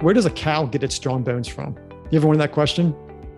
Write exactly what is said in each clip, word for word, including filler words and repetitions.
where does a cow get its strong bones from? You ever wondered that question?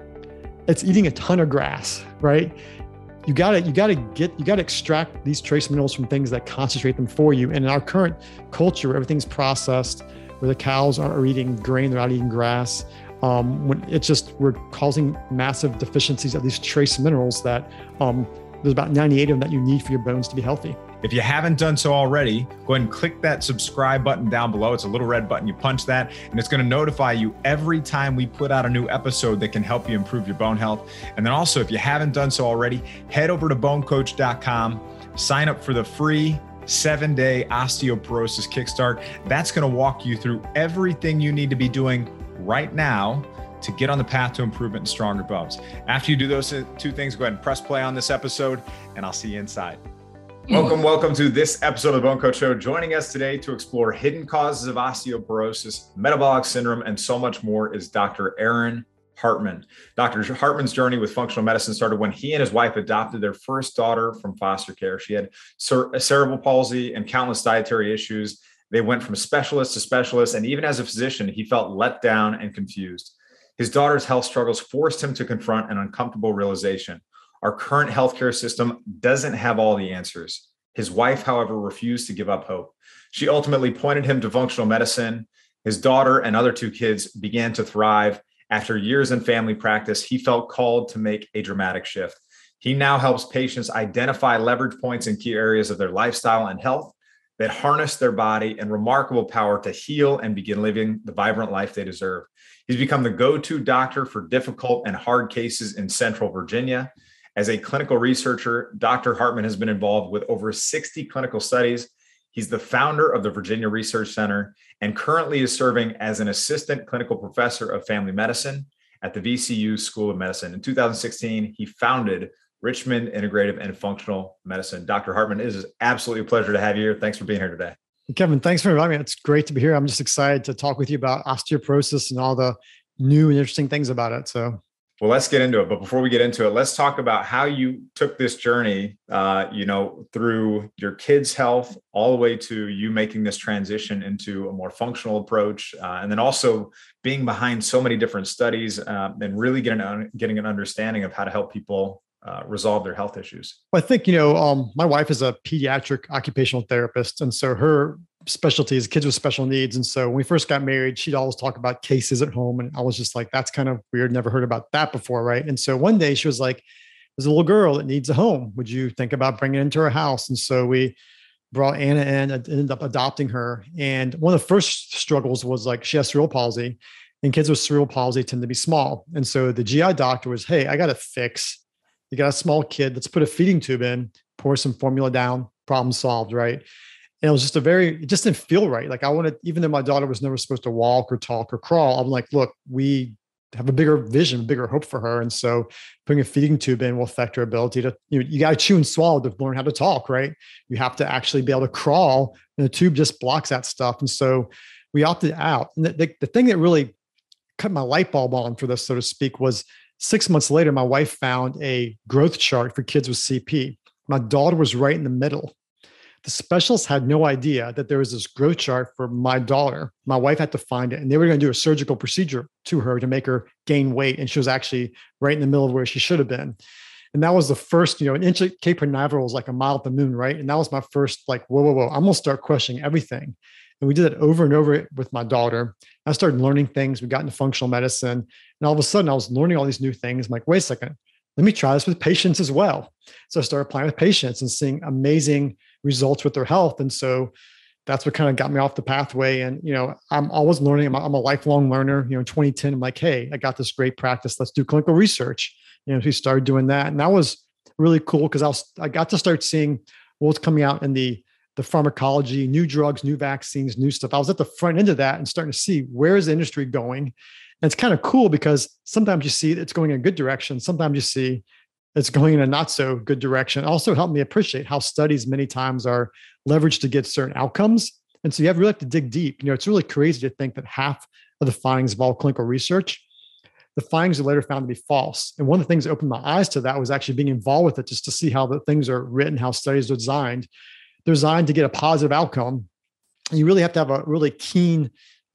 It's eating a ton of grass, right? You gotta, you gotta get, you gotta extract these trace minerals from things that concentrate them for you. And in our current culture, everything's processed, where the cows are eating grain, they're not eating grass. Um, when it's just, we're causing massive deficiencies of these trace minerals that um, there's about ninety-eight of them that you need for your bones to be healthy. If you haven't done so already, go ahead and click that subscribe button down below. It's a little red button. You punch that, and it's going to notify you every time we put out a new episode that can help you improve your bone health. And then also, if you haven't done so already, head over to bone coach dot com, sign up for the free seven-day osteoporosis kickstart. That's going to walk you through everything you need to be doing right now to get on the path to improvement and stronger bones. After you do those two things, go ahead and press play on this episode, and I'll see you inside. Welcome, welcome to this episode of the Bone Coach Show. Joining us today to explore hidden causes of osteoporosis, metabolic syndrome, and so much more is Doctor Aaron Hartman. Doctor Hartman's journey with functional medicine started when he and his wife adopted their first daughter from foster care. She had cere- cerebral palsy and countless dietary issues. They went from specialist to specialist, and even as a physician, he felt let down and confused. His daughter's health struggles forced him to confront an uncomfortable realization. Our current healthcare system doesn't have all the answers. His wife, however, refused to give up hope. She ultimately pointed him to functional medicine. His daughter and other two kids began to thrive. After years in family practice, he felt called to make a dramatic shift. He now helps patients identify leverage points in key areas of their lifestyle and health that harness their body and remarkable power to heal and begin living the vibrant life they deserve. He's become the go-to doctor for difficult and hard cases in Central Virginia. As a clinical researcher, Doctor Hartman has been involved with over sixty clinical studies. He's the founder of the Virginia Research Center and currently is serving as an assistant clinical professor of family medicine at the V C U School of Medicine. In two thousand sixteen, he founded Richmond Integrative and Functional Medicine. Doctor Hartman, it is absolutely a pleasure to have you here. Thanks for being here today. Kevin, thanks for inviting me. It's great to be here. I'm just excited to talk with you about osteoporosis and all the new and interesting things about it. So, well, let's get into it. But before we get into it, let's talk about how you took this journey, uh, you know, through your kids' health, all the way to you making this transition into a more functional approach, uh, and then also being behind so many different studies uh, and really getting getting an understanding of how to help people uh, resolve their health issues. Well, I think, you know, um, my wife is a pediatric occupational therapist, and so her specialty is kids with special needs. And so when we first got married, she'd always talk about cases at home. And I was just like, that's kind of weird. Never heard about that before. Right. And so one day she was like, there's a little girl that needs a home. Would you think about bringing it into her house? And so we brought Anna in and ended up adopting her. And one of the first struggles was like, she has cerebral palsy, and kids with cerebral palsy tend to be small. And so the G I doctor was, hey, I got to fix, you got a small kid, let's put a feeding tube in, pour some formula down, problem solved. Right. And it was just a very, it just didn't feel right. Like I wanted, even though my daughter was never supposed to walk or talk or crawl, I'm like, look, we have a bigger vision, bigger hope for her. And so putting a feeding tube in will affect her ability to, you know, you got to chew and swallow to learn how to talk, right? You have to actually be able to crawl, and the tube just blocks that stuff. And so we opted out. And the, the, the thing that really cut my light bulb on for this, so to speak, was six months later, my wife found a growth chart for kids with C P. My daughter was right in the middle. The specialists had no idea that there was this growth chart for my daughter. My wife had to find it, and they were going to do a surgical procedure to her to make her gain weight. And she was actually right in the middle of where she should have been. And that was the first, you know, an inch of Cape Canaveral was like a mile at the moon, right? And that was my first like, whoa, whoa, whoa, I'm going to start questioning everything. And we did it over and over with my daughter. I started learning things. We got into functional medicine. And all of a sudden I was learning all these new things. I'm like, wait a second, let me try this with patients as well. So I started applying with patients and seeing amazing results with their health. And so that's what kind of got me off the pathway. And, you know, I'm always learning. I'm a, I'm a lifelong learner. You know, in twenty ten, I'm like, hey, I got this great practice. Let's do clinical research. You know, we started doing that. And that was really cool because I was, I got to start seeing what's coming out in the, the pharmacology, new drugs, new vaccines, new stuff. I was at the front end of that and starting to see where is the industry going. And it's kind of cool because sometimes you see it's going in a good direction. Sometimes you see it's going in a not so good direction. It also helped me appreciate how studies many times are leveraged to get certain outcomes. And so you have really have to dig deep. You know, it's really crazy to think that half of the findings of all clinical research, the findings are later found to be false. And one of the things that opened my eyes to that was actually being involved with it, just to see how the things are written, how studies are designed. They're designed to get a positive outcome. And you really have to have a really keen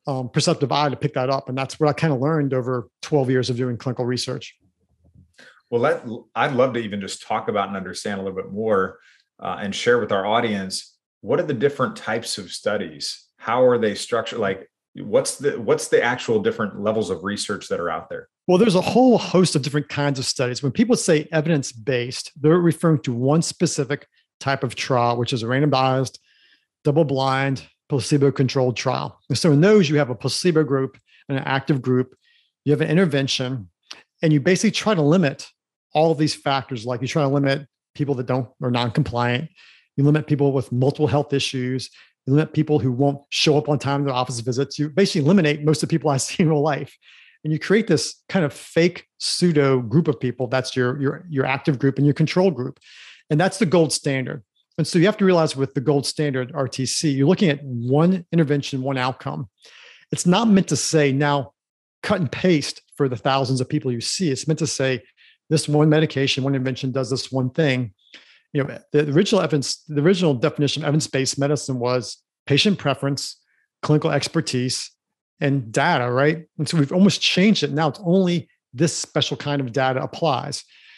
um, perceptive eye to pick that up. And that's what I kind of learned over twelve years of doing clinical research. Well, let, I'd love to even just talk about and understand a little bit more uh, and share with our audience, what are the different types of studies? How are they structured? Like, what's the what's the actual different levels of research that are out there? Well, there's a whole host of different kinds of studies. When people say evidence-based, they're referring to one specific type of trial, which is a randomized, double-blind, placebo-controlled trial. And so in those, you have a placebo group and an active group. You have an intervention, and you basically try to limit all of these factors. Like you try to limit people that don't are non-compliant. You limit people with multiple health issues. You limit people who won't show up on time to their office visits. You basically eliminate most of the people I see in real life. And you create this kind of fake pseudo group of people. That's your, your, your active group and your control group. And that's the gold standard. And so you have to realize with the gold standard R T C, you're looking at one intervention, one outcome. It's not meant to say now cut and paste for the thousands of people you see. It's meant to say this one medication, one intervention does this one thing. You know, the original evidence, the original definition of evidence-based medicine was patient preference, clinical expertise, and data, right? And so we've almost changed it. Now it's only this special kind of data applies.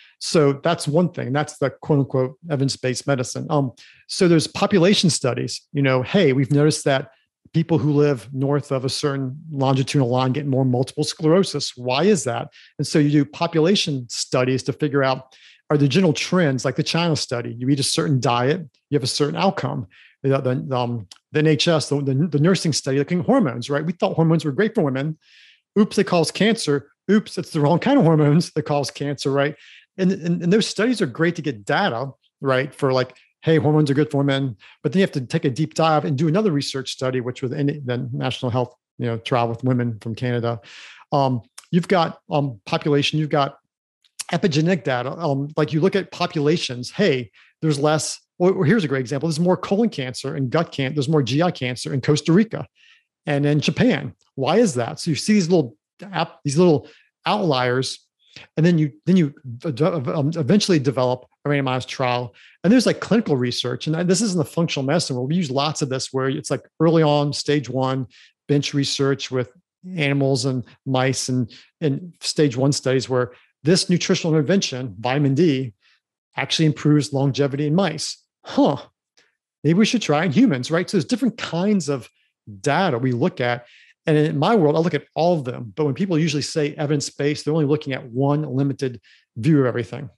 So that's one thing. That's the quote unquote evidence-based medicine. Um, so there's population studies, you know, hey, we've noticed that people who live north of a certain longitudinal line get more multiple sclerosis. Why is that? And so you do population studies to figure out, are the general trends, like the China study? You eat a certain diet, you have a certain outcome. The, the, um, the N H S, the, the, the nursing study looking at hormones, right? We thought hormones were great for women. Oops, they cause cancer. Oops, it's the wrong kind of hormones that cause cancer, right? And, and, and those studies are great to get data, right? For like, hey, hormones are good for women, but then you have to take a deep dive and do another research study, which was in the National Health, you know, trial with women from Canada. Um, you've got um, population, you've got epigenetic data. Um, like you look at populations, hey, there's less, well, here's a great example. There's more colon cancer and gut cancer. There's more G I cancer in Costa Rica and in Japan. Why is that? So you see these little, these little outliers, and then you then you eventually develop a randomized trial. And there's like clinical research, and this isn't the functional medicine where we use lots of this, where it's like early on, stage one, bench research with animals and mice, and and stage one studies where this nutritional intervention, vitamin D, actually improves longevity in mice. Huh? Maybe we should try in humans, right? So there's different kinds of data we look at. And in my world, I look at all of them. But when people usually say evidence-based, they're only looking at one limited view of everything.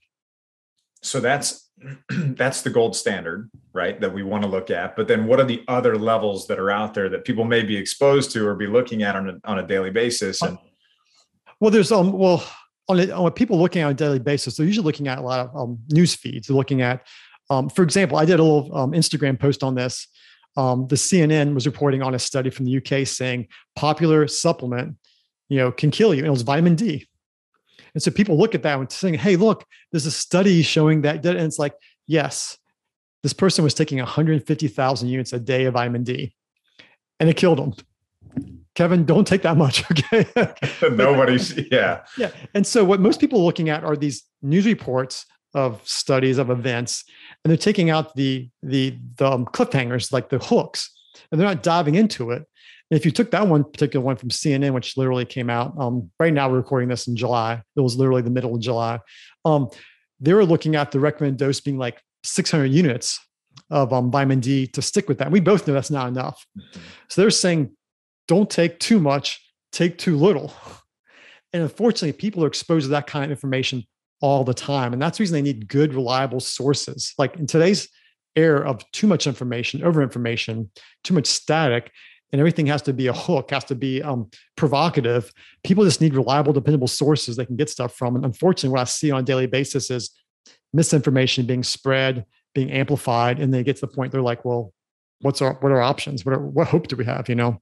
So that's that's the gold standard, right? That we want to look at. But then what are the other levels that are out there that people may be exposed to or be looking at on a, on a daily basis? And well, there's um well on, a, on people looking on a daily basis, they're usually looking at a lot of um, news feeds. They're looking at, um, for example, I did a little um, Instagram post on this. Um, the C N N was reporting on a study from the U K saying popular supplement, you know, can kill you. And it was vitamin D. And so people look at that and saying, hey, look, there's a study showing that. And it's like, yes, this person was taking one hundred fifty thousand units a day of vitamin D and it killed them. Kevin, don't take that much. Okay. Nobody's, yeah. Yeah. And so what most people are looking at are these news reports of studies of events, and they're taking out the the the um, cliffhangers, like the hooks, and they're not diving into it. And if you took that one particular one from C N N, which literally came out um, right now, we're recording this in July. It was literally the middle of July. Um, they were looking at the recommended dose being like six hundred units of um, vitamin D to stick with that. We both know that's not enough. Mm-hmm. So they're saying, don't take too much, take too little. And unfortunately, people are exposed to that kind of information all the time. And that's the reason they need good, reliable sources. Like in today's era of too much information, over information, too much static, and everything has to be a hook, has to be um, provocative. People just need reliable, dependable sources they can get stuff from. And unfortunately, what I see on a daily basis is misinformation being spread, being amplified. And they get to the point they're like, well, what's our, what are our options? What, are, what hope do we have, you know?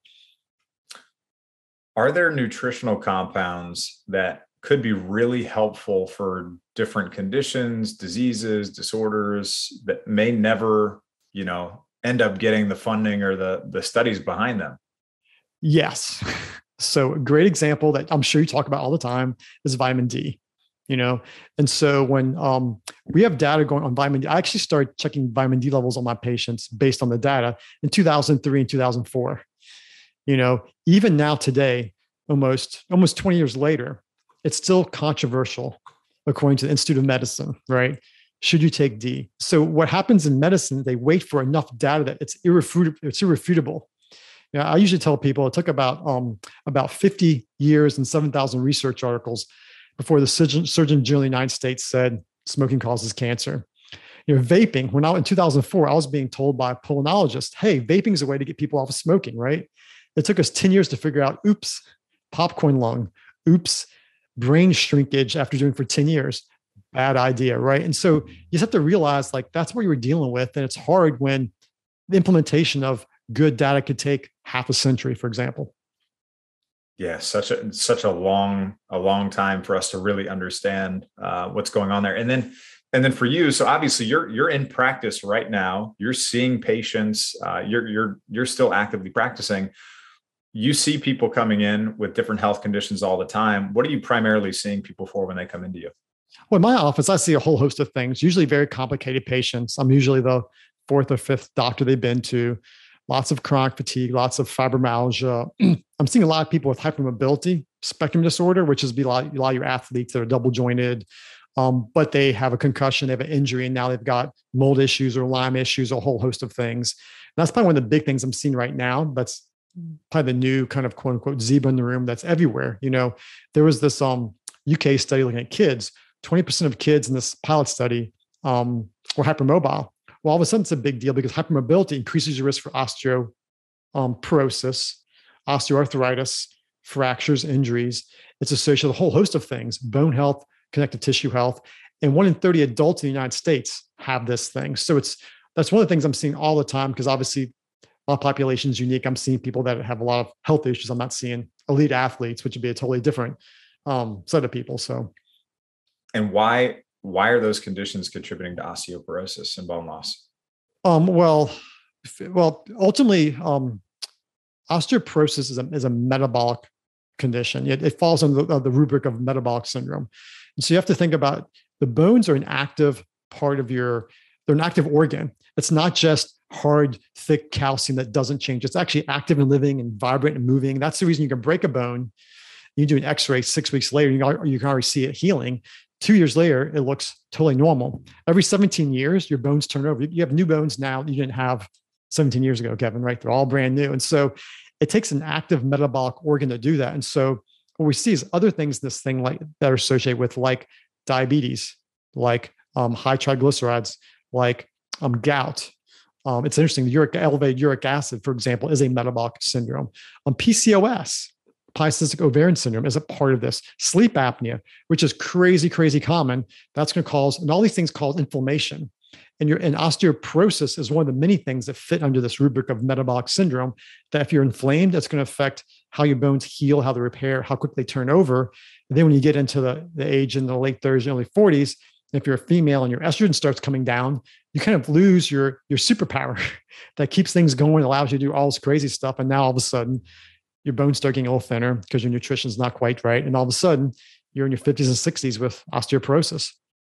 Are there nutritional compounds that could be really helpful for different conditions, diseases, disorders that may never, you know, end up getting the funding or the, the studies behind them? Yes. So a great example that I'm sure you talk about all the time is vitamin D, you know? And so when um, we have data going on vitamin D, I actually started checking vitamin D levels on my patients based on the data in two thousand three and two thousand four. You know, even now today, almost almost twenty years later, it's still controversial according to the Institute of Medicine, right? Should you take D? So what happens in medicine, they wait for enough data that it's irrefutable. It's irrefutable. You know, I usually tell people it took about um, about fifty years and seven thousand research articles before the Surgeon, Surgeon General of the United States said smoking causes cancer. You know, vaping, when I, in two thousand four, I was being told by a pulmonologist, hey, vaping is a way to get people off of smoking, right? It took us ten years to figure out, oops, popcorn lung, oops, brain shrinkage after doing it for ten years. Bad idea, right? And so you just have to realize like that's what you were dealing with. And it's hard when the implementation of good data could take half a century, for example. Yeah, such a such a long, a long time for us to really understand uh, what's going on there. And then and then for you, so obviously you're you're in practice right now. You're seeing patients, uh, you're you're you're still actively practicing. You see people coming in with different health conditions all the time. What are you primarily seeing people for when they come into you? Well, in my office, I see a whole host of things, usually very complicated patients. I'm usually the fourth or fifth doctor they've been to, lots of chronic fatigue, lots of fibromyalgia. I'm seeing a lot of people with hypermobility spectrum disorder, which is a lot, a lot of your athletes that are double jointed, um, but they have a concussion, they have an injury, and now they've got mold issues or Lyme issues, a whole host of things. And that's probably one of the big things I'm seeing right now. That's probably the new kind of quote unquote zebra in the room that's everywhere. You know, there was this um, U K study looking at kids. twenty percent of kids in this pilot study um, were hypermobile. Well, all of a sudden it's a big deal because hypermobility increases your risk for osteoporosis, um, osteoarthritis, fractures, injuries. It's associated with a whole host of things, bone health, connective tissue health. And one in thirty adults in the United States have this thing. So it's that's one of the things I'm seeing all the time because obviously my population is unique. I'm seeing people that have a lot of health issues. I'm not seeing elite athletes, which would be a totally different um, set of people. So. And why why are those conditions contributing to osteoporosis and bone loss? Um, well, well, ultimately, um, osteoporosis is a, is a metabolic condition. It, it falls under the, uh, the rubric of metabolic syndrome. And so you have to think about the bones are an active part of your, they're an active organ. It's not just hard, thick calcium that doesn't change. It's actually active and living and vibrant and moving. That's the reason you can break a bone. You do an x-ray six weeks later, you, you can already see it healing. Two years later, it looks totally normal. Every seventeen years, your bones turn over. You have new bones now you didn't have seventeen years ago, Kevin, right? They're all brand new. And so it takes an active metabolic organ to do that. And so what we see is other things in this thing like that are associated with like diabetes, like um, high triglycerides, like um, gout. Um, it's interesting. The uric, elevated uric acid, for example, is a metabolic syndrome. Um, P C O S, polycystic ovarian syndrome, is a part of this. Sleep apnea, which is crazy, crazy common, that's going to cause, and all these things cause inflammation. And your and osteoporosis is one of the many things that fit under this rubric of metabolic syndrome, that if you're inflamed, that's going to affect how your bones heal, how they repair, how quickly they turn over. And then when you get into the, the age in the late thirties, early forties, if you're a female and your estrogen starts coming down, you kind of lose your, your superpower that keeps things going, allows you to do all this crazy stuff. And now all of a sudden, your bones start getting a little thinner because your nutrition is not quite right. And all of a sudden, you're in your fifties and sixties with osteoporosis.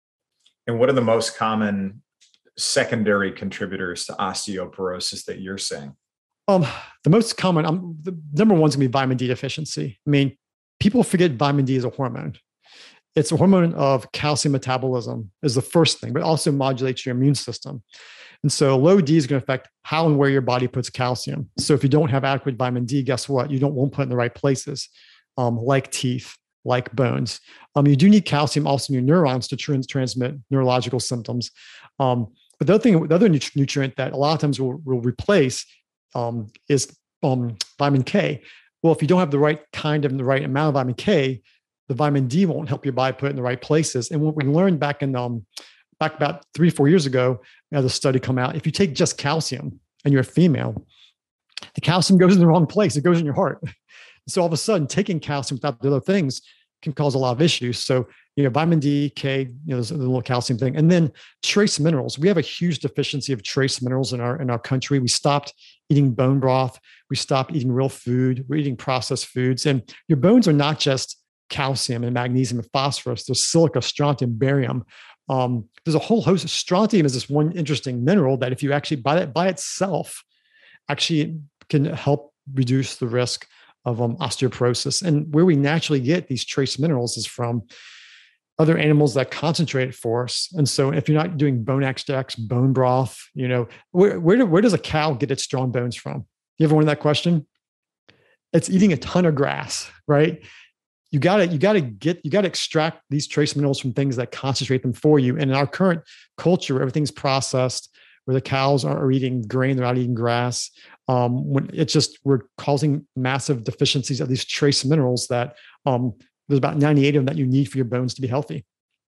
And what are the most common secondary contributors to osteoporosis that you're seeing? Um, the most common, um, the number one is going to be vitamin D deficiency. I mean, people forget vitamin D is a hormone. It's a hormone of calcium metabolism is the first thing, but also modulates your immune system. And so low D is going to affect how and where your body puts calcium. So if you don't have adequate vitamin D, guess what? You don't won't put it in the right places, um, like teeth, like bones. Um, you do need calcium also in your neurons to trans- transmit neurological symptoms. Um, but the other thing, the other nut- nutrient that a lot of times will, will replace um, is um, vitamin K. Well, if you don't have the right kind of the right amount of vitamin K, the vitamin D won't help your body put it in the right places. And what we learned back in um, back about three, four years ago, we had a study come out. If you take just calcium and you're a female, the calcium goes in the wrong place. It goes in your heart. So all of a sudden, taking calcium without the other things can cause a lot of issues. So, you know, vitamin D, K, you know, there's a little calcium thing. And then trace minerals. We have a huge deficiency of trace minerals in our, in our country. We stopped eating bone broth. We stopped eating real food. We're eating processed foods. And your bones are not just calcium and magnesium and phosphorus. There's silica, strontium, barium. Um, there's a whole host of strontium is this one interesting mineral that if you actually buy it by itself, actually can help reduce the risk of um, osteoporosis. And where we naturally get these trace minerals is from other animals that concentrate it for us. And so if you're not doing bone extracts, bone broth, you know, where, where, do, where does a cow get its strong bones from? You ever wondered that question? It's eating a ton of grass, right? You gotta, you gotta get, you gotta extract these trace minerals from things that concentrate them for you. And in our current culture, everything's processed, where the cows are eating grain, they're not eating grass. Um, when it's just, we're causing massive deficiencies of these trace minerals that um, there's about ninety-eight of them that you need for your bones to be healthy.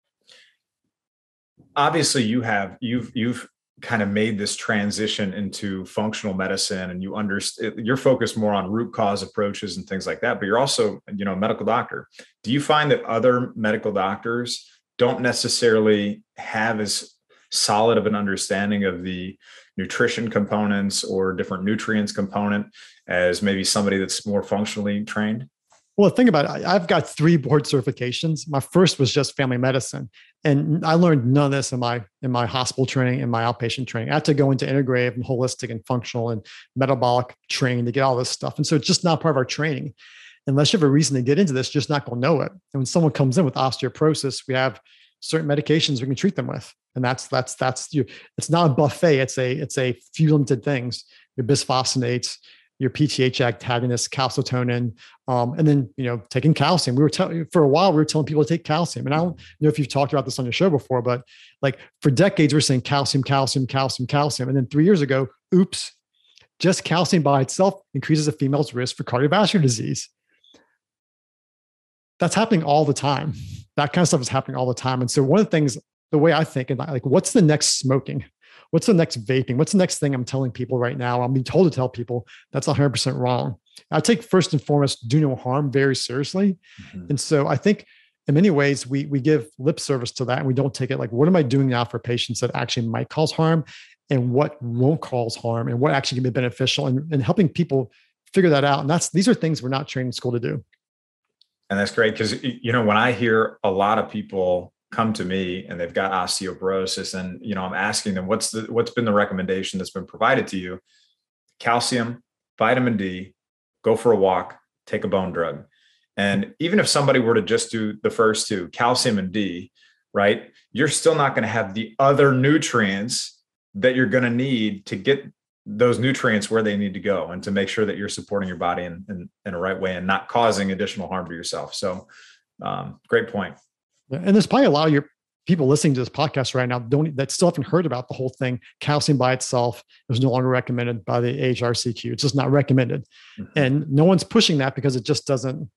Obviously you have, you've, you've kind of made this transition into functional medicine, and you understand, you're focused more on root cause approaches and things like that, but you're also, you know, a medical doctor. Do you find that other medical doctors don't necessarily have as solid of an understanding of the nutrition components or different nutrients component as maybe somebody that's more functionally trained? Well, think about it. I've got three board certifications. My first was just family medicine. And I learned none of this in my, in my hospital training and my outpatient training. I had to go into integrative and holistic and functional and metabolic training to get all this stuff. And so it's just not part of our training. Unless you have a reason to get into this, you're just not going to know it. And when someone comes in with osteoporosis, we have certain medications we can treat them with. And that's, that's, that's you. It's not a buffet. It's a, it's a few limited things. Your bisphosphonates, your P T H antagonists, calcitonin, um, and then, you know, taking calcium. We were telling, for a while, we were telling people to take calcium. And I don't know if you've talked about this on your show before, but like for decades, we're saying calcium, calcium, calcium, calcium. And then three years ago, oops, just calcium by itself increases a female's risk for cardiovascular disease. That's happening all the time. That kind of stuff is happening all the time. And so one of the things, the way I think, and like, what's the next smoking? What's the next vaping? What's the next thing I'm telling people right now? I'm being told to tell people that's one hundred percent wrong. I take first and foremost, do no harm very seriously. Mm-hmm. And so I think in many ways, we, we give lip service to that and we don't take it like, what am I doing now for patients that actually might cause harm and what won't cause harm and what actually can be beneficial, and, and helping people figure that out. And that's, these are things we're not trained in school to do. And that's great. Cause you know, when I hear a lot of people come to me and they've got osteoporosis, and, you know, I'm asking them, what's the, what's been the recommendation that's been provided to you? Calcium, vitamin D, go for a walk, take a bone drug. And even if somebody were to just do the first two, calcium and D, right, you're still not going to have the other nutrients that you're going to need to get those nutrients where they need to go and to make sure that you're supporting your body in, in, in a right way and not causing additional harm to yourself. So um, great point. And there's probably a lot of your people listening to this podcast right now don't that still haven't heard about the whole thing. Calcium by itself is no longer recommended by the A H R C Q. It's just not recommended. Mm-hmm. And no one's pushing that because it just doesn't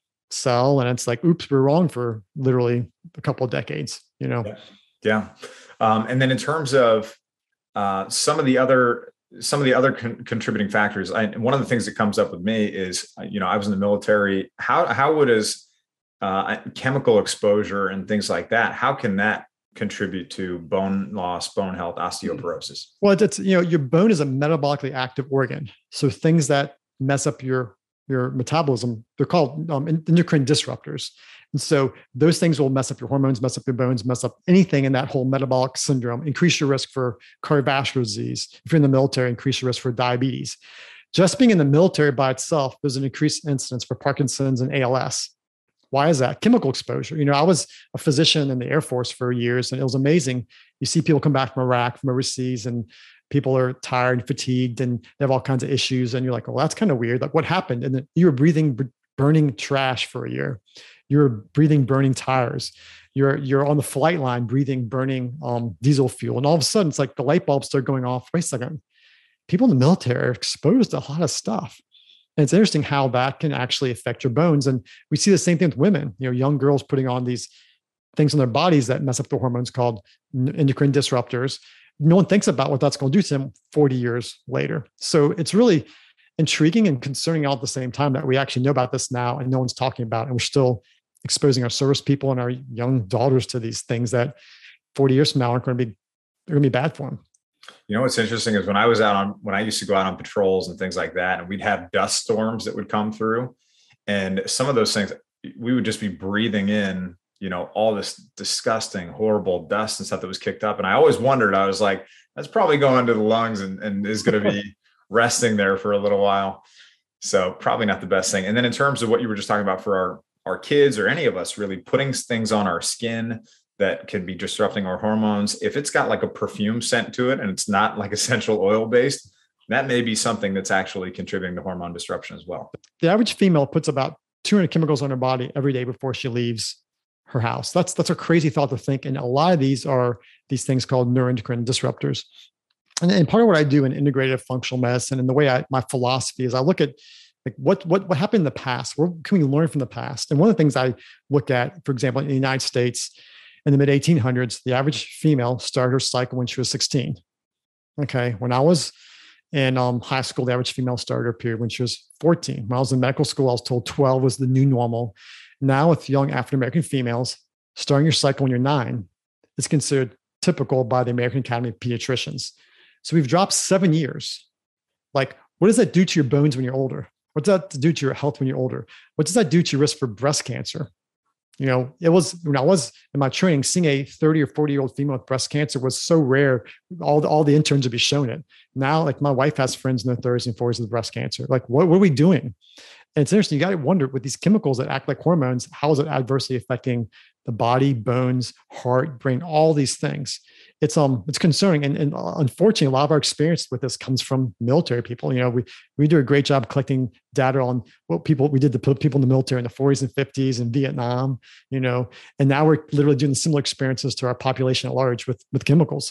sell. And it's like, oops, we're wrong for literally a couple of decades, you know? Yeah. yeah. Um, and then in terms of uh, some of the other, some of the other con- contributing factors, I, one of the things that comes up with me is, you know, I was in the military. How, how would as Uh, chemical exposure and things like that, how can that contribute to bone loss, bone health, osteoporosis? Well, it's, you know, your bone is a metabolically active organ. So things that mess up your, your metabolism, they're called um, endocrine disruptors. And so those things will mess up your hormones, mess up your bones, mess up anything in that whole metabolic syndrome, increase your risk for cardiovascular disease. If you're in the military, increase your risk for diabetes. Just being in the military by itself, there's an increased incidence for Parkinson's and A L S. Why is that? Chemical exposure. You know, I was a physician in the Air Force for years, and it was amazing. You see people come back from Iraq, from overseas, and people are tired and fatigued, and they have all kinds of issues. And you're like, well, that's kind of weird. Like, what happened? And then you were breathing burning trash for a year. You were breathing burning tires. You're you're on the flight line breathing burning um, diesel fuel, and all of a sudden, it's like the light bulbs start going off. Wait a second. People in the military are exposed to a lot of stuff. And it's interesting how that can actually affect your bones. And we see the same thing with women, you know, young girls putting on these things on their bodies that mess up the hormones called endocrine disruptors. No one thinks about what that's going to do to them forty years later. So it's really intriguing and concerning all at the same time that we actually know about this now and no one's talking about it. And we're still exposing our service people and our young daughters to these things that forty years from now aren't going to be, they're going to be bad for them. You know, what's interesting is when I was out on, when I used to go out on patrols and things like that, and we'd have dust storms that would come through, and some of those things, we would just be breathing in, you know, all this disgusting, horrible dust and stuff that was kicked up. And I always wondered, I was like, that's probably going to the lungs and, and is going to be resting there for a little while. So probably not the best thing. And then in terms of what you were just talking about for our, our kids or any of us, really putting things on our skin that can be disrupting our hormones. If it's got like a perfume scent to it and it's not like essential oil based, that may be something that's actually contributing to hormone disruption as well. The average female puts about two hundred chemicals on her body every day before she leaves her house. That's that's a crazy thought to think. And a lot of these are these things called neuroendocrine disruptors. And, and part of what I do in integrative functional medicine and the way I, my philosophy is I look at like what, what, what happened in the past? What can we learn from the past? And one of the things I look at, for example, in the United States, in the mid eighteen hundreds, the average female started her cycle when she was sixteen. Okay. When I was in um, high school, the average female started her period when she was fourteen. When I was in medical school, I was told twelve was the new normal. Now with young African-American females, starting your cycle when you're nine is considered typical by the American Academy of Pediatricians. So we've dropped seven years. Like, what does that do to your bones when you're older? What does that do to your health when you're older? What does that do to your risk for breast cancer? You know, it was, when I was in my training, seeing a thirty or forty year old female with breast cancer was so rare. All the, all the interns would be showing it. Now, like my wife has friends in their thirties and forties with breast cancer. Like, what, what are we doing? And it's interesting. You got to wonder with these chemicals that act like hormones, how is it adversely affecting the body, bones, heart, brain, all these things? It's um, it's concerning. And, and unfortunately, a lot of our experience with this comes from military people. You know, we we do a great job collecting data on what people we did to people in the military in the forties and fifties and Vietnam. You know, and now we're literally doing similar experiences to our population at large with with chemicals.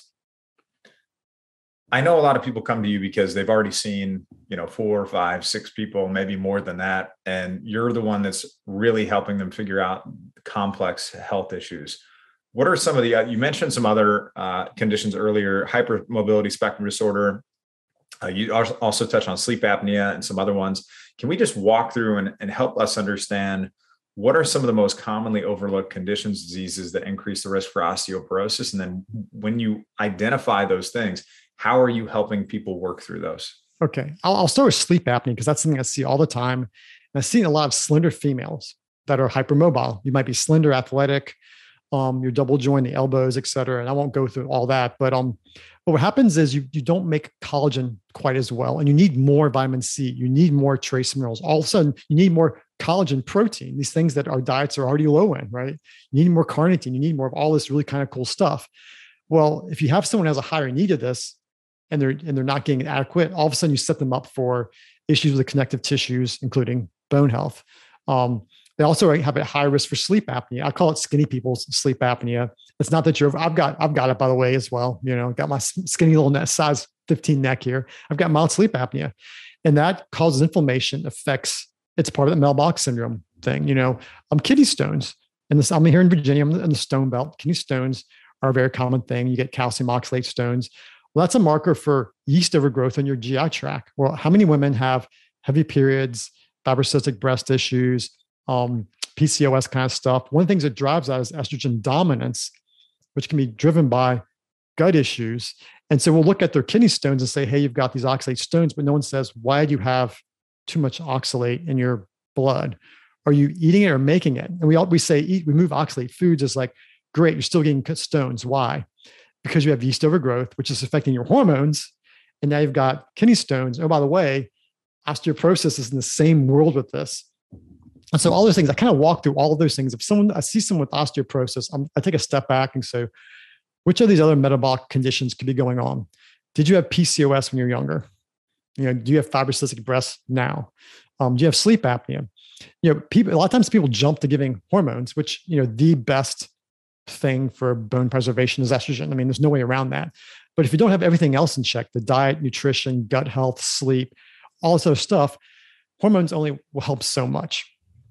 I know a lot of people come to you because they've already seen, you know, four, five, six people, maybe more than that. And you're the one that's really helping them figure out complex health issues. What are some of the, uh, you mentioned some other uh, conditions earlier, hypermobility spectrum disorder. Uh, you also touched on sleep apnea and some other ones. Can we just walk through and, and help us understand what are some of the most commonly overlooked conditions, diseases that increase the risk for osteoporosis? And then when you identify those things, how are you helping people work through those? Okay. I'll, I'll start with sleep apnea because that's something I see all the time. And I see a lot of slender females that are hypermobile. You might be slender, athletic, um, your double joint, the elbows, et cetera. And I won't go through all that, but, um, but what happens is you, you don't make collagen quite as well. And you need more vitamin C. You need more trace minerals. All of a sudden you need more collagen protein, these things that our diets are already low in, right? You need more carnitine. You need more of all this really kind of cool stuff. Well, if you have someone who has a higher need of this, and they're and they're not getting adequate, all of a sudden you set them up for issues with the connective tissues, including bone health. Um, they also have a high risk for sleep apnea. I call it skinny people's sleep apnea. It's not that you're, I've got, I've got it by the way as well. You know, got my skinny little neck, size fifteen neck here. I've got mild sleep apnea, and that causes inflammation, affects, it's part of the metabolic syndrome thing. You know, um, kidney stones, and this, I'm here in Virginia, I'm in the Stone Belt. Kidney stones are a very common thing. You get calcium oxalate stones. Well, that's a marker for yeast overgrowth in your G I tract. Well, how many women have heavy periods, fibrocystic breast issues, um, P C O S kind of stuff? One of the things that drives that is estrogen dominance, which can be driven by gut issues. And so we'll look at their kidney stones and say, hey, you've got these oxalate stones, but no one says, why do you have too much oxalate in your blood? Are you eating it or making it? And we all, we say, eat, remove oxalate foods is like, great, you're still getting stones. Why? Because you have yeast overgrowth, which is affecting your hormones. And now you've got kidney stones. Oh, by the way, osteoporosis is in the same world with this. And so all those things, I kind of walk through all of those things. If someone, I see someone with osteoporosis, I'm, I take a step back and say, which of these other metabolic conditions could be going on? Did you have P C O S when you're younger? You know, do you have fibrocystic breasts now? Um, do you have sleep apnea? You know, people, a lot of times people jump to giving hormones, which, you know, the best thing for bone preservation is estrogen. I mean, there's no way around that. But if you don't have everything else in check, the diet, nutrition, gut health, sleep, all this other stuff, hormones only will help so much.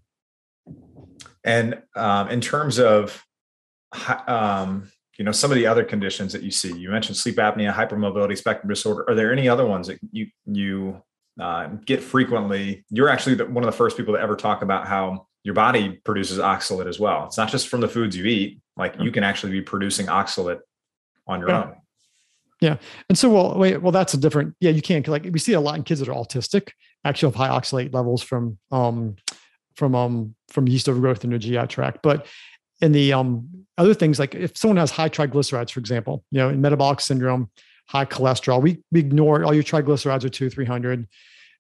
And um, in terms of, um, you know, some of the other conditions that you see, you mentioned sleep apnea, hypermobility spectrum disorder. Are there any other ones that you you uh, get frequently? You're actually the, one of the first people to ever talk about how your body produces oxalate as well. It's not just from the foods you eat. Like you can actually be producing oxalate on your yeah. own. Yeah. And so, well, wait, well, that's a different, yeah, you can't, like we see a lot in kids that are autistic, actually have high oxalate levels from, um, from, um, from yeast overgrowth in their G I tract. But in the, um, other things, like if someone has high triglycerides, for example, you know, in metabolic syndrome, high cholesterol, we, we ignore all your triglycerides are two, three hundred.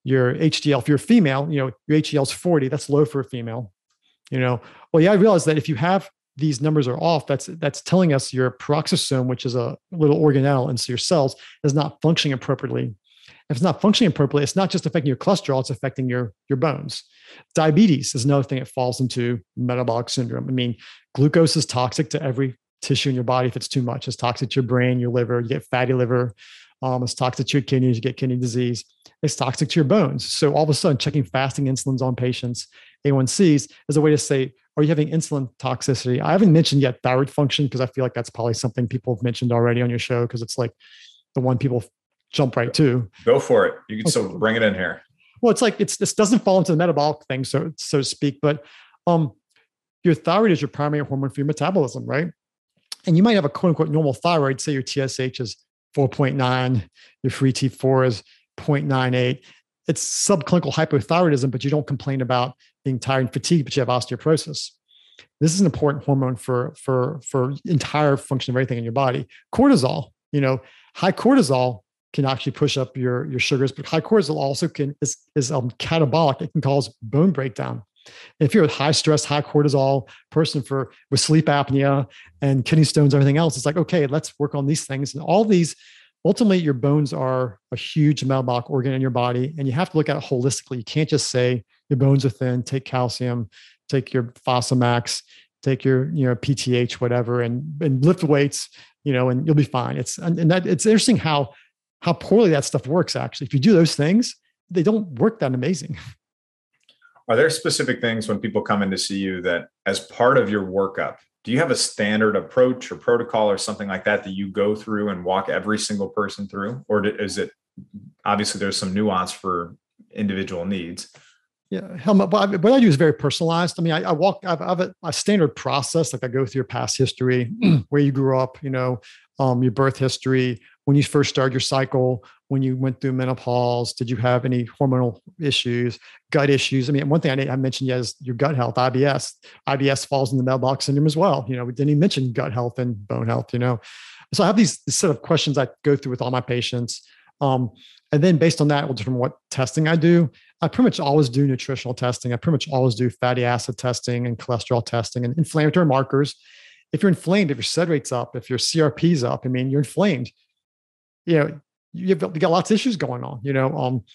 your H D L, if you're a female, you know, your H D L is forty, that's low for a female, you know. Well, yeah, I realized that if you have these numbers are off, that's that's telling us your peroxisome, which is a little organelle in your cells, is not functioning appropriately. If it's not functioning appropriately, it's not just affecting your cholesterol, it's affecting your, your bones. Diabetes is another thing that falls into metabolic syndrome. I mean, glucose is toxic to every tissue in your body if it's too much. It's toxic to your brain, your liver, you get fatty liver. Um, it's toxic to your kidneys, you get kidney disease. It's toxic to your bones. So all of a sudden, checking fasting insulins on patients, A one Cs, is a way to say, are you having insulin toxicity? I haven't mentioned yet thyroid function because I feel like that's probably something people have mentioned already on your show because it's like the one people jump right to. Go for it. You can still bring it in here. Well, it's like it's this doesn't fall into the metabolic thing, so so to speak. But um, your thyroid is your primary hormone for your metabolism, right? And you might have a quote unquote normal thyroid. Say your T S H is four point nine, your free T four is zero point nine eight. It's subclinical hypothyroidism, but you don't complain about being tired and fatigued, but you have osteoporosis. This is an important hormone for for for entire function of everything in your body. Cortisol, you know, high cortisol can actually push up your, your sugars, but high cortisol also can is, is um, catabolic. It can cause bone breakdown. And if you're a high stress, high cortisol person for with sleep apnea and kidney stones, everything else, it's like, okay, let's work on these things. And all these, ultimately, your bones are a huge metabolic organ in your body, and you have to look at it holistically. You can't just say your bones are thin, take calcium, take your Fosamax, take your you know P T H, whatever, and and lift weights, you know, and you'll be fine. It's and, and that it's interesting how how poorly that stuff works. Actually, if you do those things, they don't work that amazing. Are there specific things when people come in to see you that as part of your workup, do you have a standard approach or protocol or something like that that you go through and walk every single person through? Or is it, obviously there's some nuance for individual needs? Yeah, what I do is very personalized. I mean, I, I walk, I have, I have a, a standard process. Like I go through your past history, where you grew up, you know, um, your birth history, when you first started your cycle, when you went through menopause, did you have any hormonal issues, gut issues? I mean, one thing I, I mentioned yet is your gut health, I B S. I B S falls in the metabolic syndrome as well. You know, we didn't even mention gut health and bone health, you know. So I have these, these set of questions I go through with all my patients. Um, and then based on that, we'll determine what testing I do. I pretty much always do nutritional testing. I pretty much always do fatty acid testing and cholesterol testing and inflammatory markers. If you're inflamed, if your sed rate's up, if your C R P's up, I mean, you're inflamed. You know, you've got, you got lots of issues going on, you know. Um,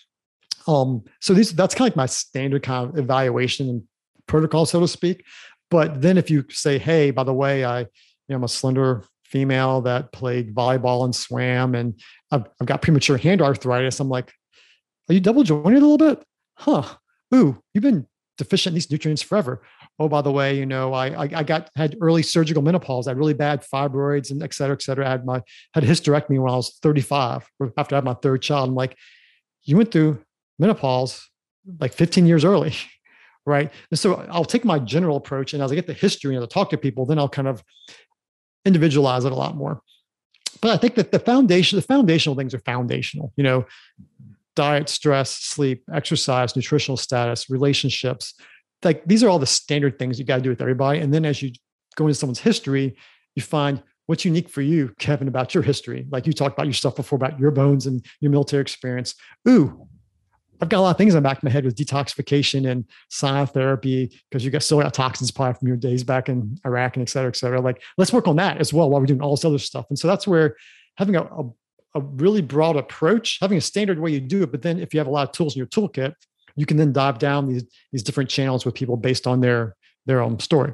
um, so these, that's kind of like my standard kind of evaluation and protocol, so to speak. But then if you say, hey, by the way, I, you know, I'm a slender female that played volleyball and swam, and I've, I've got premature hand arthritis. I'm like, are you double jointed a little bit? Huh. Ooh, you've been deficient in these nutrients forever. Oh, by the way, you know, I, I I got had early surgical menopause. I had really bad fibroids and et cetera, et cetera. I had my had a hysterectomy when I was thirty-five after I had my third child. I'm like, you went through menopause like fifteen years early, right? And so I'll take my general approach, and as I get the history and I talk to people, then I'll kind of individualize it a lot more. But I think that the foundation, the foundational things are foundational, you know, diet, stress, sleep, exercise, nutritional status, relationships. Like these are all the standard things you got to do with everybody. And then as you go into someone's history, you find what's unique for you, Kevin, about your history. Like you talked about your stuff before about your bones and your military experience. Ooh, I've got a lot of things in the back of my head with detoxification and cyanotherapy because you got still got toxins probably from your days back in Iraq and et cetera, et cetera. Like let's work on that as well while we're doing all this other stuff. And so that's where having a, a, a really broad approach, having a standard way you do it, but then if you have a lot of tools in your toolkit, you can then dive down these, these different channels with people based on their, their own story.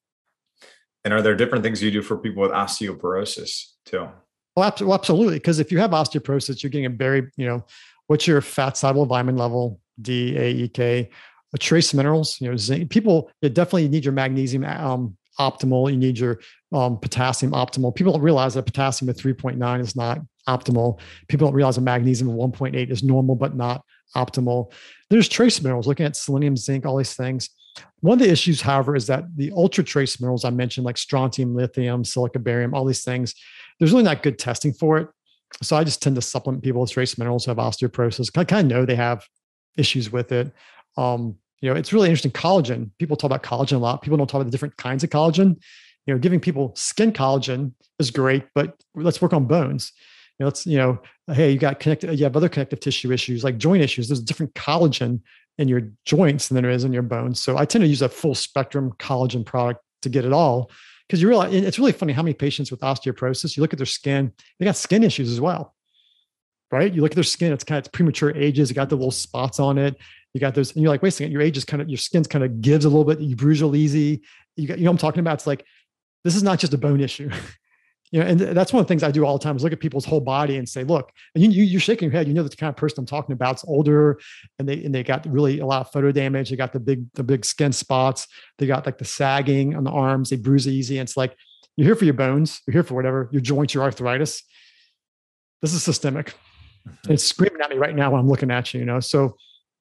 And are there different things you do for people with osteoporosis too? Well, absolutely. Because if you have osteoporosis, you're getting a very, you know, what's your fat soluble vitamin level, D, A, E, K, a trace minerals, you know, zinc. People, you definitely need your magnesium um, optimal. You need your um, potassium optimal. People don't realize that potassium at three point nine is not optimal. People don't realize that magnesium at one point eight is normal, but not optimal. There's trace minerals, looking at selenium, zinc, all these things. One of the issues, however, is that the ultra trace minerals I mentioned, like strontium, lithium, silica, barium, all these things, there's really not good testing for it. So I just tend to supplement people with trace minerals who have osteoporosis. I kind of know they have issues with it. Um, you know, it's really interesting. Collagen. People talk about collagen a lot. People don't talk about the different kinds of collagen. You know, giving people skin collagen is great, but let's work on bones. You know, let's, you know, Hey, you got connective, you have other connective tissue issues like joint issues. There's different collagen in your joints than there is in your bones. So I tend to use a full spectrum collagen product to get it all. Because you realize it's really funny how many patients with osteoporosis, you look at their skin, they got skin issues as well, right? You look at their skin, it's kind of it's premature ages, it got the little spots on it. You got those, and you're like, wait a second, your age is kind of, your skin's kind of gives a little bit, you bruise real easy. You got, you know what I'm talking about? It's like, this is not just a bone issue. You know, and that's one of the things I do all the time is look at people's whole body and say, look, and you, you, you're shaking your head. You know, the kind of person I'm talking about is older and they, and they got really a lot of photo damage. They got the big, the big skin spots. They got like the sagging on the arms. They bruise easy. And it's like, you're here for your bones. You're here for whatever, your joints, your arthritis. This is systemic. Mm-hmm. It's screaming at me right now when I'm looking at you, you know? So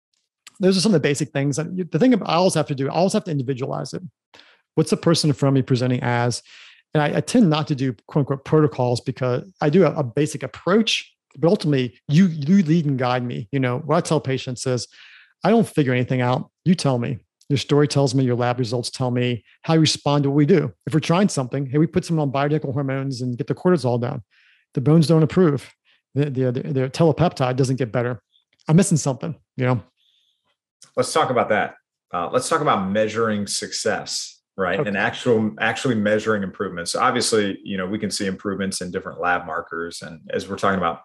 those are some of the basic things. And the thing I always have to do, I always have to individualize it. What's the person in front of me presenting as? And I, I tend not to do quote unquote protocols because I do a, a basic approach, but ultimately you, you lead and guide me. You know, what I tell patients is I don't figure anything out. You tell me. Your story tells me, your lab results tell me how you respond to what we do. If we're trying something, hey, we put someone on bioidentical hormones and get the cortisol down. The bones don't improve. The, the, the, the telepeptide doesn't get better. I'm missing something, you know? Let's talk about that. Uh, let's talk about measuring success. Right. Okay. And actual, actually measuring improvements. So obviously, you know, we can see improvements in different lab markers. And as we're talking about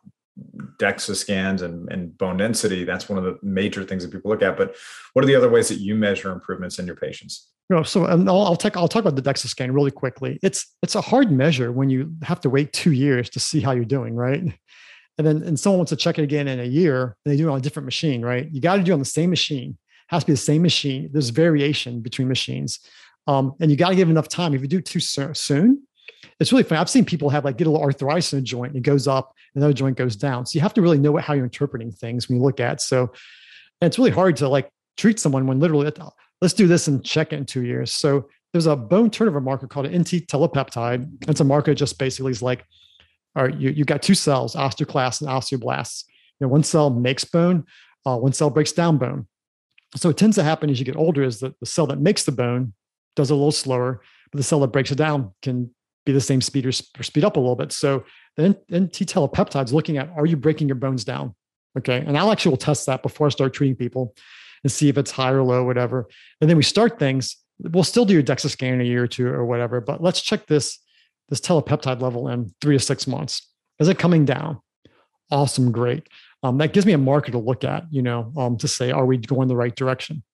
DEXA scans and, and bone density, that's one of the major things that people look at. But what are the other ways that you measure improvements in your patients? You know, so um, I'll, I'll, take, I'll talk about the DEXA scan really quickly. It's, it's a hard measure when you have to wait two years to see how you're doing. Right. And then, and someone wants to check it again in a year, and they do it on a different machine, right? You got to do it on the same machine. It has to be the same machine. There's variation between machines. Um, and you got to give enough time. If you do it too soon, it's really funny. I've seen people have like get a little arthritis in a joint and it goes up and another joint goes down. So you have to really know what, how you're interpreting things when you look at. So and it's really hard to like treat someone when literally let's do this and check it in two years. So there's a bone turnover marker called an N T telepeptide. It's a marker that just basically is like, all right, you, you got two cells, osteoclasts and osteoblasts. You know, one cell makes bone, uh, one cell breaks down bone. So what tends to happen as you get older is that the cell that makes the bone does it a little slower, but the cell that breaks it down can be the same speed or, or speed up a little bit. So the N T telepeptide is looking at, are you breaking your bones down? Okay. And I'll actually will test that before I start treating people and see if it's high or low, whatever. And then we start things. We'll still do your DEXA scan in a year or two or whatever, but let's check this, this telepeptide level in three to six months. Is it coming down? Awesome. Great. Um, that gives me a marker to look at, you know, um, to say, are we going the right direction?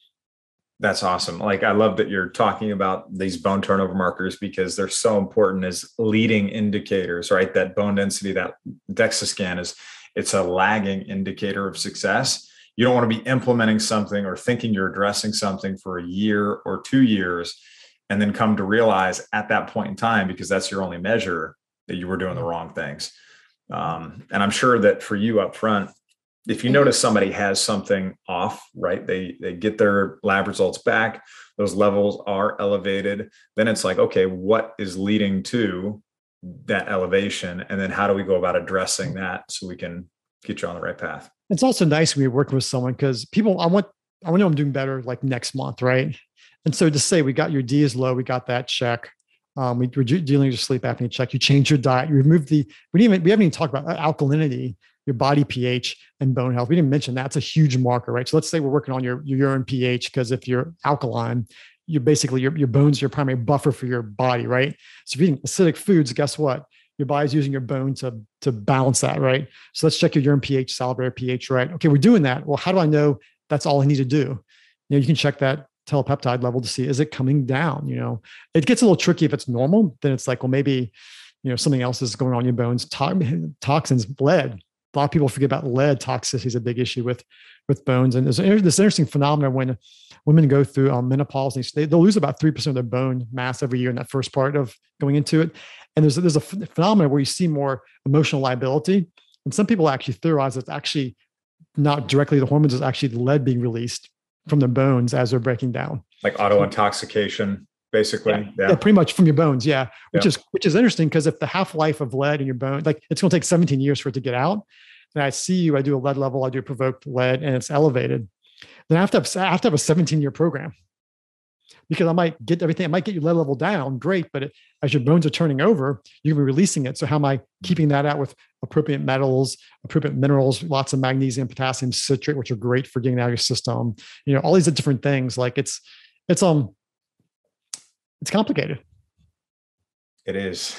That's awesome. Like, I love that you're talking about these bone turnover markers because they're so important as leading indicators, right? That bone density, that DEXA scan is, it's a lagging indicator of success. You don't want to be implementing something or thinking you're addressing something for a year or two years and then come to realize at that point in time, because that's your only measure, that you were doing the wrong things. Um, and I'm sure that for you up front, if you notice somebody has something off, right, they they get their lab results back, those levels are elevated, then it's like, okay, what is leading to that elevation? And then how do we go about addressing that so we can get you on the right path? It's also nice when you're working with someone because people, I want, I want to know I'm doing better like next month, right? And so to say, we got your D is low, we got that check. Um, we, we're dealing with your sleep apnea check. You change your diet. You remove the, we didn't even, we haven't even talked about alkalinity, your body pH and bone health. We didn't mention that's a huge marker, right? So let's say we're working on your, your urine pH, because if you're alkaline, you're basically, your, your bones are your primary buffer for your body, right? So if you're eating acidic foods, guess what? Your body's using your bone to, to balance that, right? So let's check your urine pH, salivary pH, right? Okay, we're doing that. Well, how do I know that's all I need to do? You know, you can check that telepeptide level to see, is it coming down? You know, it gets a little tricky if it's normal, then it's like, well, maybe, you know, something else is going on in your bones. To- toxins, lead. A lot of people forget about lead toxicity is a big issue with, with bones. And there's this interesting phenomenon when women go through um, menopause, and they, they'll lose about three percent of their bone mass every year in that first part of going into it. And there's, there's a phenomenon where you see more emotional liability. And some people actually theorize it's actually not directly the hormones, it's actually the lead being released from the bones as they're breaking down. Like auto intoxication, basically. Yeah. Yeah. Yeah, pretty much from your bones. Yeah. Which yeah. is, which is interesting because if the half-life of lead in your bone, like it's going to take seventeen years for it to get out. And I see you, I do a lead level, I do provoked lead and it's elevated. Then I have to have, I have to have a seventeen year program. because I might get everything, I might get your lead level down, great, but it, as your bones are turning over, you're gonna be releasing it. So how am I keeping that out with appropriate metals, appropriate minerals, lots of magnesium, potassium, citrate, which are great for getting out of your system. You know, all these different things. Like it's, it's, um, it's complicated. It is.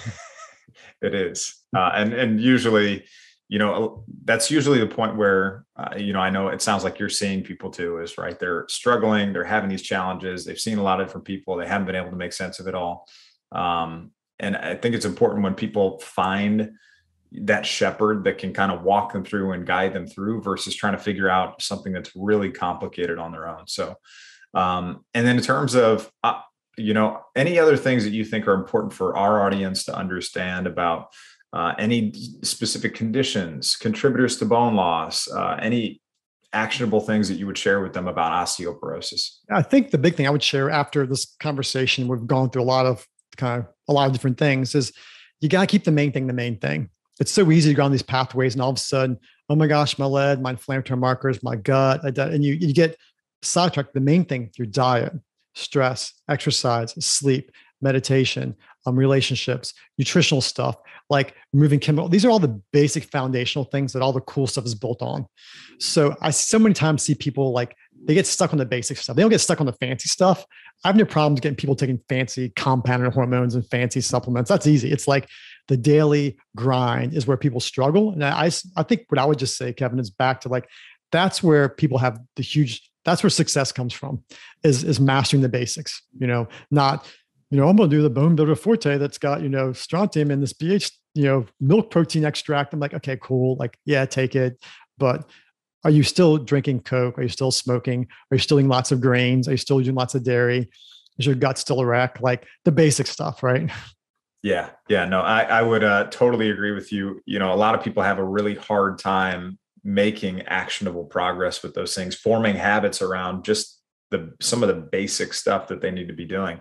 It is. Uh, and, and usually, you know, that's usually the point where, uh, you know, I know it sounds like you're seeing people too, is right. They're struggling. They're having these challenges. They've seen a lot of different people. They haven't been able to make sense of it all. Um, and I think it's important when people find that shepherd that can kind of walk them through and guide them through versus trying to figure out something that's really complicated on their own. So, um, and then in terms of, uh, you know, any other things that you think are important for our audience to understand about uh, any specific conditions, contributors to bone loss, uh, any actionable things that you would share with them about osteoporosis? I think the big thing I would share after this conversation, we've gone through a lot of kind of a lot of different things, is you got to keep the main thing the main thing. It's so easy to go on these pathways and all of a sudden, oh my gosh, my lead, my inflammatory markers, my gut, and you, you get sidetracked. The main thing, your diet, stress, exercise, sleep, meditation, um, relationships, nutritional stuff, like removing chemical. These are all the basic foundational things that all the cool stuff is built on. So I so many times see people like they get stuck on the basic stuff. They don't get stuck on the fancy stuff. I have no problems getting people taking fancy compounded hormones and fancy supplements. That's easy. It's like the daily grind is where people struggle. And I, I think what I would just say, Kevin, is back to like, that's where people have the huge, that's where success comes from, is, is mastering the basics, you know, not, you know, I'm going to do the Bone Builder Forte that's got, you know, strontium in this B H, you know, milk protein extract. I'm like, okay, cool. Like, yeah, take it. But are you still drinking Coke? Are you still smoking? Are you still eating lots of grains? Are you still doing lots of dairy? Is your gut still a wreck? Like the basic stuff, right? Yeah. Yeah. No, I, I would uh, totally agree with you. You know, a lot of people have a really hard time making actionable progress with those things, forming habits around just the, some of the basic stuff that they need to be doing.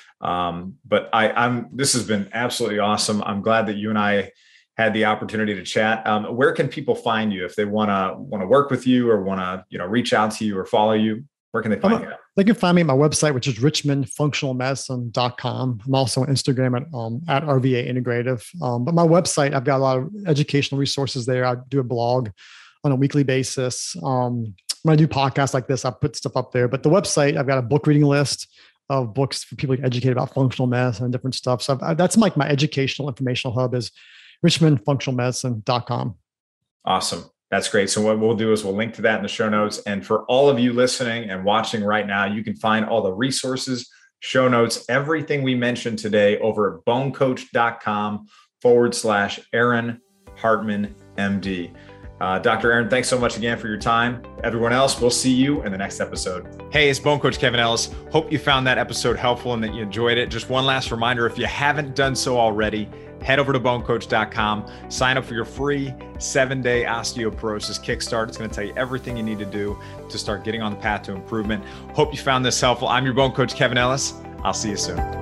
Um, but I, I'm, this has been absolutely awesome. I'm glad that you and I had the opportunity to chat. Um, where can people find you if they want to, want to work with you or want to, you know, reach out to you or follow you? Where can they find I'm, you? They can find me at my website, which is richmond functional medicine dot com. I'm also on Instagram at, um, at R V A Integrative. Um, but my website, I've got a lot of educational resources there. I do a blog on a weekly basis. Um, when I do podcasts like this, I put stuff up there, but the website, I've got a book reading list of books for people to get educated about functional medicine and different stuff. So I've, that's like my educational informational hub is richmond functional medicine dot com. Awesome. That's great. So what we'll do is we'll link to that in the show notes. And for all of you listening and watching right now, you can find all the resources, show notes, everything we mentioned today over at bonecoach.com forward slash Aaron Hartman, M D. Uh, Doctor Aaron, thanks so much again for your time. Everyone else, we'll see you in the next episode. Hey, it's Bone Coach Kevin Ellis. Hope you found that episode helpful and that you enjoyed it. Just one last reminder, if you haven't done so already, head over to bone coach dot com, sign up for your free seven-day osteoporosis kickstart. It's going to tell you everything you need to do to start getting on the path to improvement. Hope you found this helpful. I'm your Bone Coach Kevin Ellis. I'll see you soon.